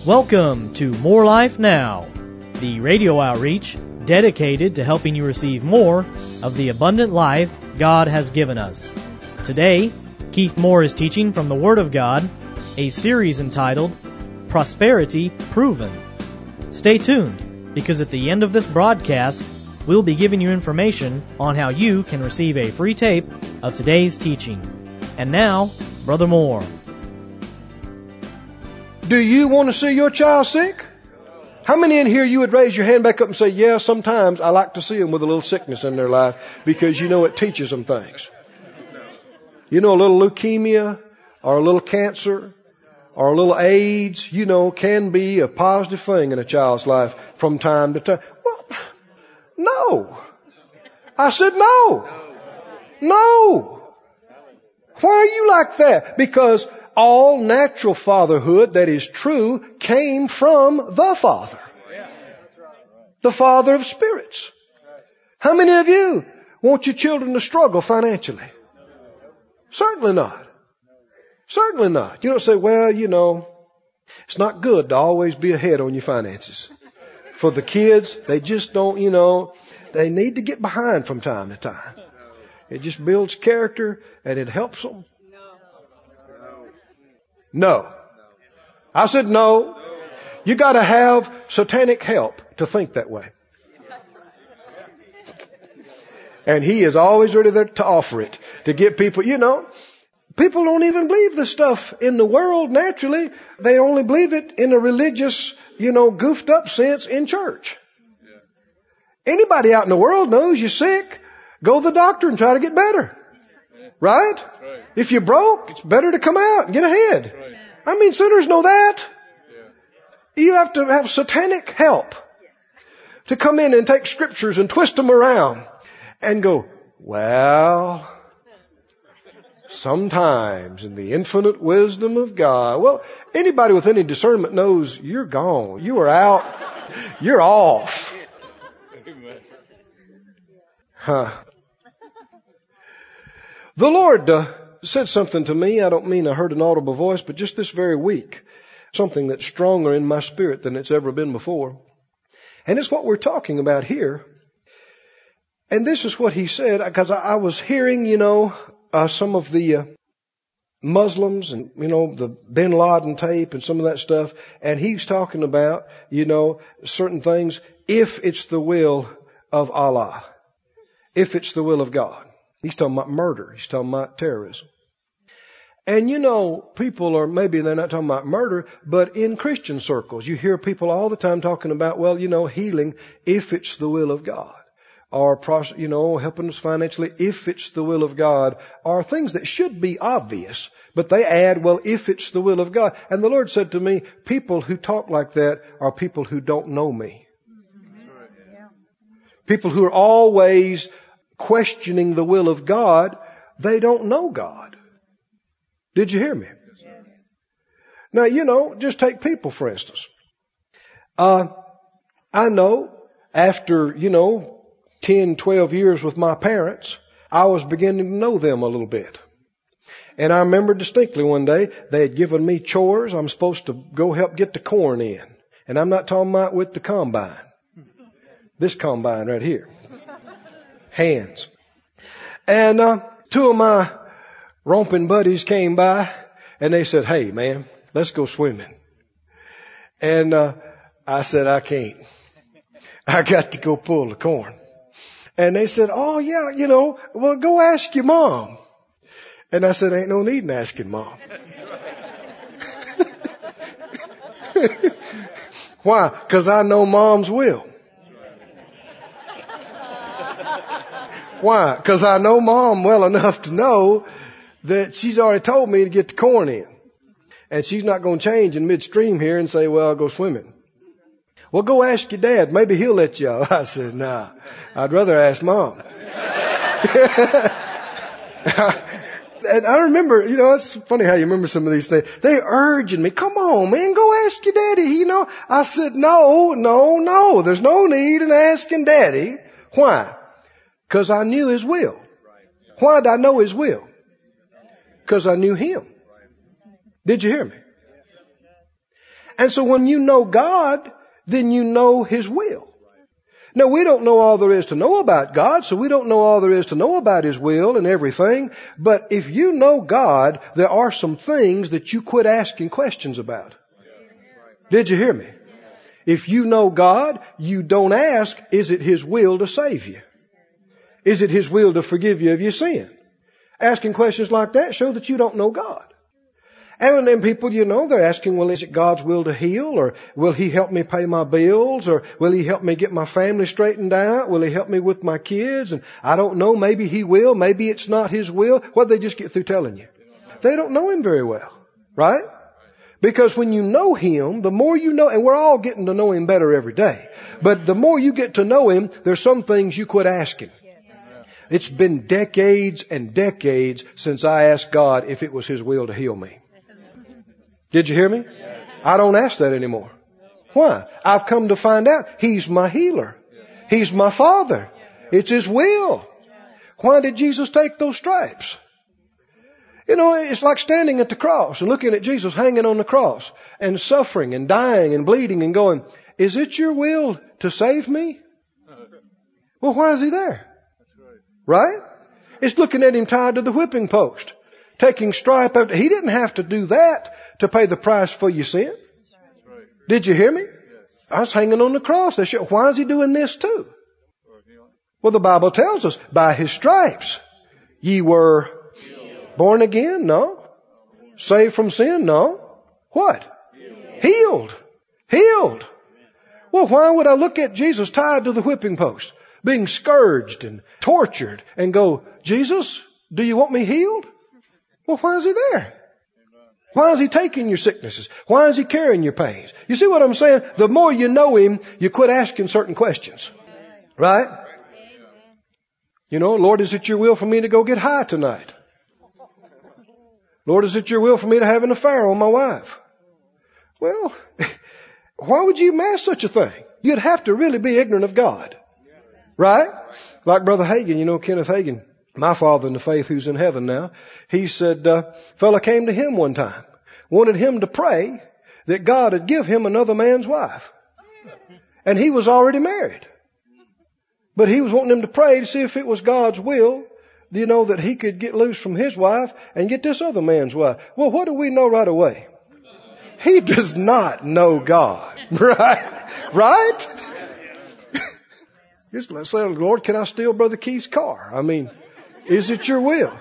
Welcome to More Life Now, the radio outreach dedicated to helping you receive more of the abundant life God has given us. Today, Keith Moore is teaching from the Word of God, a series entitled Prosperity Proven. Stay tuned, because at the end of this broadcast, we'll be giving you information on how you can receive a free tape of today's teaching. And now, Brother Moore. Do you want to see your child sick? How many in here you would raise your hand back up and say, yeah, sometimes I like to see them with a little sickness in their life because you know it teaches them things. You know, a little leukemia or a little cancer or a little AIDS, you know, can be a positive thing in a child's life from time to time. Well, no. I said no. No. Why are you like that? Because all natural fatherhood that is true came from the Father. The Father of spirits. How many of you want your children to struggle financially? Certainly not. Certainly not. You don't say, well, you know, it's not good to always be ahead on your finances. For the kids, they just don't, you know, they need to get behind from time to time. It just builds character and it helps them. No. I said no. You got to have satanic help to think that way. And he is always ready there to offer it, to get people, you know, people don't even believe this stuff in the world naturally. They only believe it in a religious, you know, goofed up sense in church. Anybody out in the world knows you're sick, go to the doctor and try to get better. Right? If you're broke, it's better to come out and get ahead. I mean, sinners know that. You have to have satanic help to come in and take scriptures and twist them around and go, well, sometimes in the infinite wisdom of God. Well, anybody with any discernment knows you're gone. You are out. You're off. Huh. The Lord said something to me. I don't mean I heard an audible voice, but just this very week, something that's stronger in my spirit than it's ever been before. And it's what we're talking about here. And this is what he said, because I was hearing, you know, some of the Muslims and, you know, the Bin Laden tape and some of that stuff. And he's talking about, you know, certain things, if it's the will of Allah, if it's the will of God. He's talking about murder. He's talking about terrorism. And you know, people are, maybe they're not talking about murder, but in Christian circles, you hear people all the time talking about, well, you know, healing if it's the will of God. Or, you know, helping us financially if it's the will of God. Or things that should be obvious, but they add, well, if it's the will of God. And the Lord said to me, people who talk like that are people who don't know me. People who are always questioning the will of God, they don't know God. Did you hear me? Yes. Now, you know, just take people, for instance. I know after, you know, 10, 12 years with my parents, I was beginning to know them a little bit. And I remember distinctly one day, they had given me chores. I'm supposed to go help get the corn in. And I'm not talking about with the combine. This combine right here. Hands. And two of my romping buddies came by and they said, hey man, let's go swimming. And I said, I can't. I got to go pull the corn. And they said, oh yeah, you know, well go ask your mom. And I said, ain't no need in asking mom. Why? Because I know mom's will. Why? Because I know mom well enough to know that she's already told me to get the corn in. And she's not going to change in midstream here and say, well, I'll go swimming. Well, go ask your dad. Maybe he'll let you out. I said, nah, I'd rather ask mom. And I remember, you know, it's funny how you remember some of these things. They urging me, come on, man, go ask your daddy. You know, I said, no, there's no need in asking daddy. Why? Because I knew his will. Why did I know his will? Because I knew him. Did you hear me? And so when you know God, then you know His will. Now, we don't know all there is to know about God, so we don't know all there is to know about His will and everything. But if you know God, there are some things that you quit asking questions about. Did you hear me? If you know God, you don't ask, is it His will to save you? Is it His will to forgive you of your sin? Asking questions like that show that you don't know God. And then people, they're asking, well, is it God's will to heal? Or will He help me pay my bills? Or will He help me get my family straightened out? Will He help me with my kids? And I don't know, maybe He will, maybe it's not His will. What did they just get through telling you? They don't know Him very well, right? Because when you know Him, the more you know, and we're all getting to know Him better every day, but the more you get to know Him, there's some things you quit asking. It's been decades and decades since I asked God if it was His will to heal me. Did you hear me? Yes. I don't ask that anymore. Why? I've come to find out He's my healer. He's my Father. It's His will. Why did Jesus take those stripes? It's like standing at the cross and looking at Jesus hanging on the cross and suffering and dying and bleeding and going, is it your will to save me? Well, why is He there? Right? It's looking at Him tied to the whipping post, taking stripe after. He didn't have to do that to pay the price for your sin. Did you hear me? I was hanging on the cross. Why is He doing this too? Well, the Bible tells us, by His stripes, ye were born again? No. Saved from sin? No. What? Healed. Healed. Well, why would I look at Jesus tied to the whipping post, being scourged and tortured, and go, Jesus, do you want me healed? Well, why is He there? Why is He taking your sicknesses? Why is He carrying your pains? You see what I'm saying? The more you know Him, you quit asking certain questions. Right? Lord, is it your will for me to go get high tonight? Lord, is it your will for me to have an affair on my wife? Well, why would you ask such a thing? You'd have to really be ignorant of God. Right? Like Brother Hagin, Kenneth Hagin, my father in the faith who's in heaven now. He said, fella came to him one time, wanted him to pray that God would give him another man's wife. And he was already married. But he was wanting him to pray to see if it was God's will, that he could get loose from his wife and get this other man's wife. Well, what do we know right away? He does not know God. Right? Right? Just let's say, Lord, can I steal Brother Keith's car? Is it your will?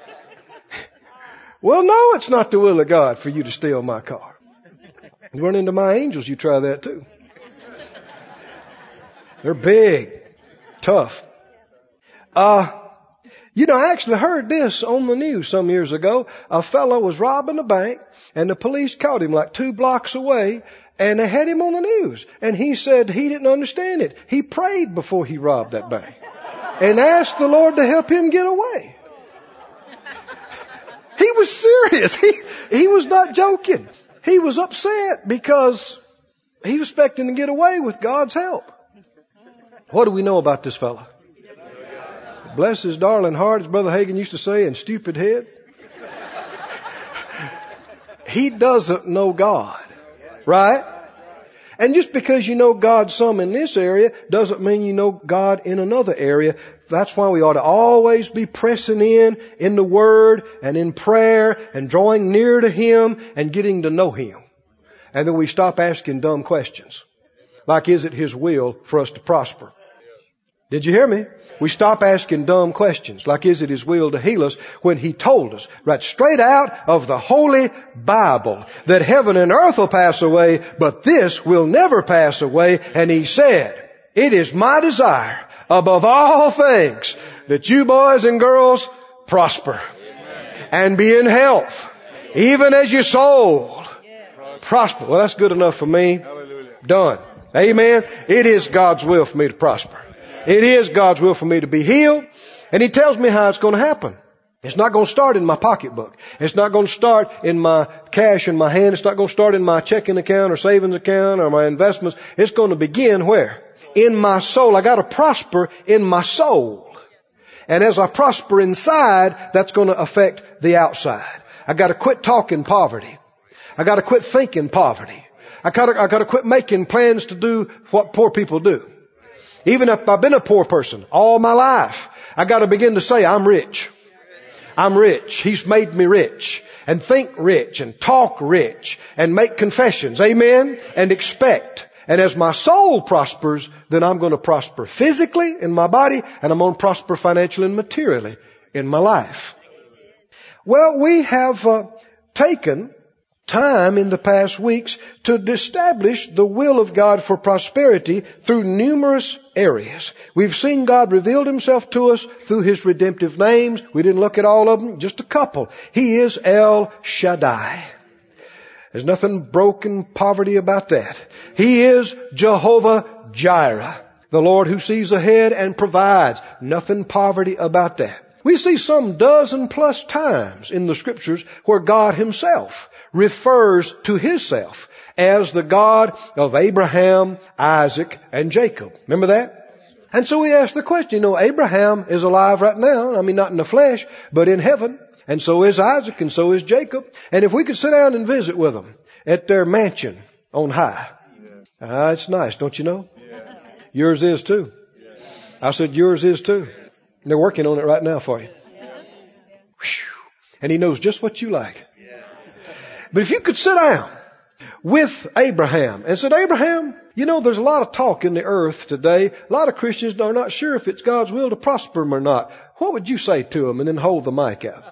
Well, no, it's not the will of God for you to steal my car. You run into my angels, you try that too. They're big, tough. I actually heard this on the news some years ago. A fellow was robbing a bank and the police caught him like 2 blocks away. And they had him on the news. And he said he didn't understand it. He prayed before he robbed that bank. And asked the Lord to help him get away. He was serious. He was not joking. He was upset because he was expecting to get away with God's help. What do we know about this fellow? Bless his darling heart, as Brother Hagin used to say, and stupid head. He doesn't know God. Right? And just because you know God some in this area doesn't mean you know God in another area. That's why we ought to always be pressing in the Word and in prayer and drawing near to Him and getting to know Him. And then we stop asking dumb questions. Like, is it His will for us to prosper? Did you hear me? We stop asking dumb questions like, is it His will to heal us, when He told us right straight out of the Holy Bible that heaven and earth will pass away, but this will never pass away. And He said, it is my desire above all things that you boys and girls prosper and be in health, even as your soul prosper. Well, that's good enough for me. Done. Amen. It is God's will for me to prosper. It is God's will for me to be healed. And He tells me how it's going to happen. It's not going to start in my pocketbook. It's not going to start in my cash in my hand. It's not going to start in my checking account or savings account or my investments. It's going to begin where? In my soul. I got to prosper in my soul. And as I prosper inside, that's going to affect the outside. I got to quit talking poverty. I got to quit thinking poverty. I gotta quit making plans to do what poor people do. Even if I've been a poor person all my life, I gotta begin to say, I'm rich. I'm rich. He's made me rich. And think rich and talk rich and make confessions. Amen? And expect. And as my soul prospers, then I'm going to prosper physically in my body, and I'm going to prosper financially and materially in my life. Well, we have taken time in the past weeks to establish the will of God for prosperity through numerous areas. We've seen God revealed Himself to us through His redemptive names. We didn't look at all of them, just a couple. He is El Shaddai. There's nothing broken poverty about that. He is Jehovah Jireh, the Lord who sees ahead and provides. Nothing poverty about that. We see some dozen plus times in the Scriptures where God Himself refers to Himself as the God of Abraham, Isaac, and Jacob. Remember that? And so we ask the question, Abraham is alive right now. I mean, not in the flesh, but in heaven. And so is Isaac, and so is Jacob. And if we could sit down and visit with them at their mansion on high. It's nice, don't you know? Yours is too. I said yours is too. And they're working on it right now for you. And He knows just what you like. But if you could sit down with Abraham and said, Abraham, there's a lot of talk in the earth today. A lot of Christians are not sure if it's God's will to prosper them or not. What would you say to them? And then hold the mic out.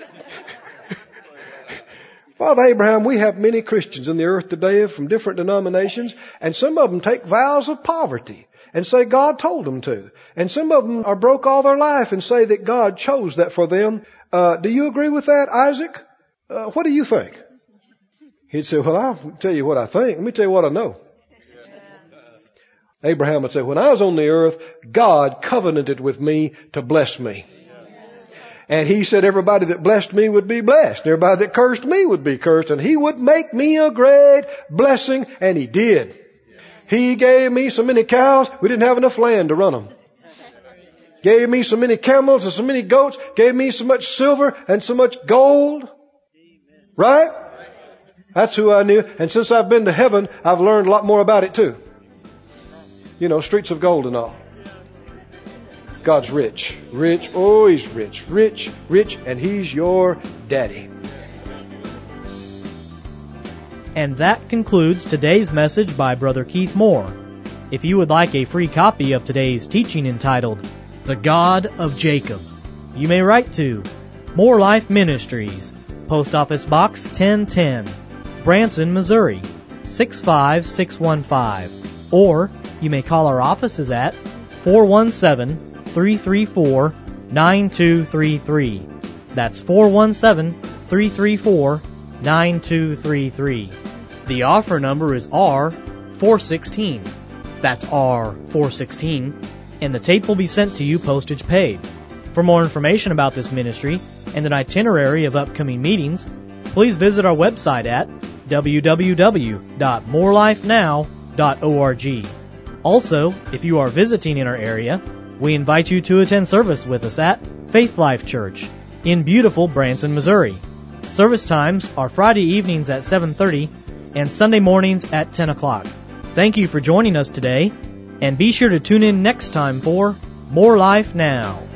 Father Abraham, we have many Christians in the earth today from different denominations, and some of them take vows of poverty and say God told them to. And some of them are broke all their life and say that God chose that for them. Do you agree with that, Isaac? What do you think? He'd say, well, I'll tell you what I think. Let me tell you what I know. Abraham would say, when I was on the earth, God covenanted with me to bless me. And He said everybody that blessed me would be blessed. Everybody that cursed me would be cursed. And He would make me a great blessing. And He did. He gave me so many cows, we didn't have enough land to run them. Gave me so many camels and so many goats. Gave me so much silver and so much gold. Right? That's who I knew. And since I've been to heaven, I've learned a lot more about it too. Streets of gold and all. God's rich. Rich. Oh, He's rich. Rich, rich, and He's your daddy. And that concludes today's message by Brother Keith Moore. If you would like a free copy of today's teaching entitled, The God of Jacob, you may write to More Life Ministries, Post Office Box 1010, Branson, Missouri, 65615. Or you may call our offices at 417-334-9233. That's 417-334-9233. The offer number is R416. That's R416. And the tape will be sent to you postage paid. For more information about this ministry and an itinerary of upcoming meetings, please visit our website at www.morelifenow.org. Also, if you are visiting in our area, we invite you to attend service with us at Faith Life Church in beautiful Branson, Missouri. Service times are Friday evenings at 7:30 and Sunday mornings at 10 o'clock. Thank you for joining us today, and be sure to tune in next time for More Life Now.